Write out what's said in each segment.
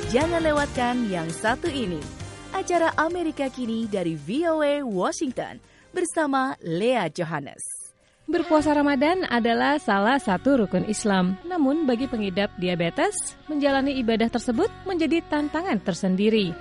Jangan lewatkan yang satu ini. Acara Amerika Kini dari VOA Washington bersama Lea Johannes. Berpuasa Ramadan adalah salah satu rukun Islam. Namun bagi pengidap diabetes, menjalani ibadah tersebut menjadi tantangan tersendiri.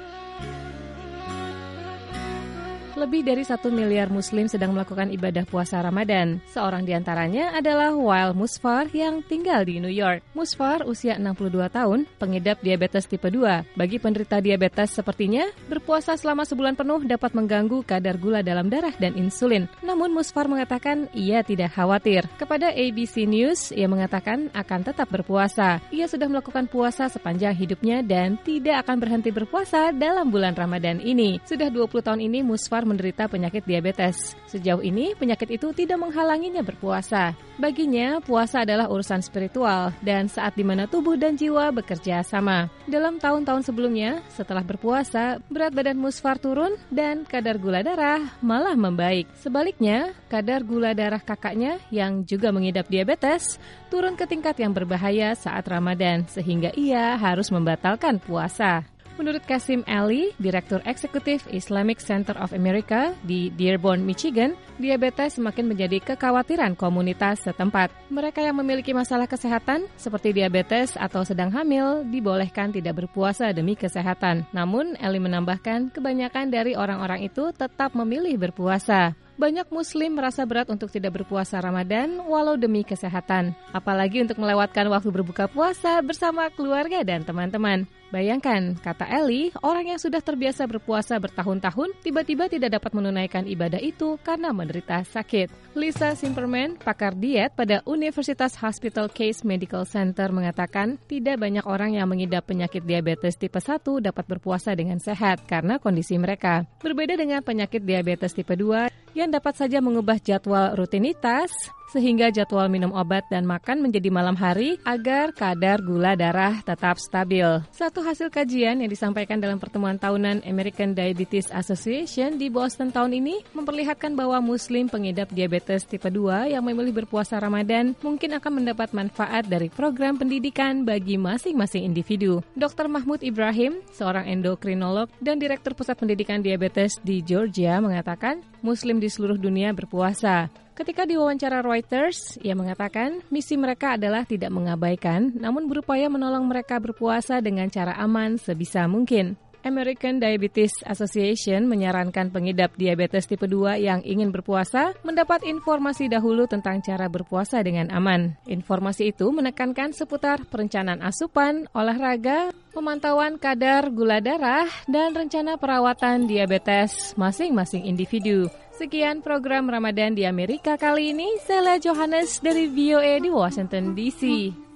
Lebih dari 1 miliar muslim sedang melakukan ibadah puasa Ramadan. Seorang di antaranya adalah Wael Musfar yang tinggal di New York. Musfar usia 62 tahun, pengidap diabetes tipe 2. Bagi penderita diabetes sepertinya, berpuasa selama sebulan penuh dapat mengganggu kadar gula dalam darah dan insulin. Namun Musfar mengatakan ia tidak khawatir. Kepada ABC News, ia mengatakan akan tetap berpuasa. Ia sudah melakukan puasa sepanjang hidupnya dan tidak akan berhenti berpuasa dalam bulan Ramadan ini. Sudah 20 tahun ini Musfar menderita penyakit diabetes. Sejauh ini, penyakit itu tidak menghalanginya berpuasa. Baginya, puasa adalah urusan spiritual dan saat di mana tubuh dan jiwa bekerja sama. Dalam tahun-tahun sebelumnya, setelah berpuasa, berat badan Musfar turun dan kadar gula darah malah membaik. Sebaliknya, kadar gula darah kakaknya yang juga mengidap diabetes turun ke tingkat yang berbahaya saat Ramadan, sehingga ia harus membatalkan puasa. Menurut Kasim Ali, Direktur Eksekutif Islamic Center of America di Dearborn, Michigan, diabetes semakin menjadi kekhawatiran komunitas setempat. Mereka yang memiliki masalah kesehatan, seperti diabetes atau sedang hamil, dibolehkan tidak berpuasa demi kesehatan. Namun, Ali menambahkan, kebanyakan dari orang-orang itu tetap memilih berpuasa. Banyak muslim merasa berat untuk tidak berpuasa Ramadan walau demi kesehatan. Apalagi untuk melewatkan waktu berbuka puasa bersama keluarga dan teman-teman. Bayangkan, kata Eli, orang yang sudah terbiasa berpuasa bertahun-tahun tiba-tiba tidak dapat menunaikan ibadah itu karena menderita sakit. Lisa Simperman, pakar diet pada Universitas Hospital Case Medical Center mengatakan tidak banyak orang yang mengidap penyakit diabetes tipe 1 dapat berpuasa dengan sehat karena kondisi mereka. Berbeda dengan penyakit diabetes tipe 2 yang dapat saja mengubah jadwal rutinitas sehingga jadwal minum obat dan makan menjadi malam hari agar kadar gula darah tetap stabil. Satu hasil kajian yang disampaikan dalam pertemuan tahunan American Diabetes Association di Boston tahun ini memperlihatkan bahwa muslim pengidap diabetes tipe 2 yang memilih berpuasa Ramadan mungkin akan mendapat manfaat dari program pendidikan bagi masing-masing individu. Dr. Mahmud Ibrahim, seorang endokrinolog dan Direktur Pusat Pendidikan Diabetes di Georgia mengatakan muslim di seluruh dunia berpuasa. Ketika diwawancara Reuters, ia mengatakan misi mereka adalah tidak mengabaikan, namun berupaya menolong mereka berpuasa dengan cara aman sebisa mungkin. American Diabetes Association menyarankan pengidap diabetes tipe 2 yang ingin berpuasa mendapat informasi dahulu tentang cara berpuasa dengan aman. Informasi itu menekankan seputar perencanaan asupan, olahraga, pemantauan kadar gula darah, dan rencana perawatan diabetes masing-masing individu. Sekian program Ramadan di Amerika kali ini. Saya Lea Johannes dari VOA di Washington DC.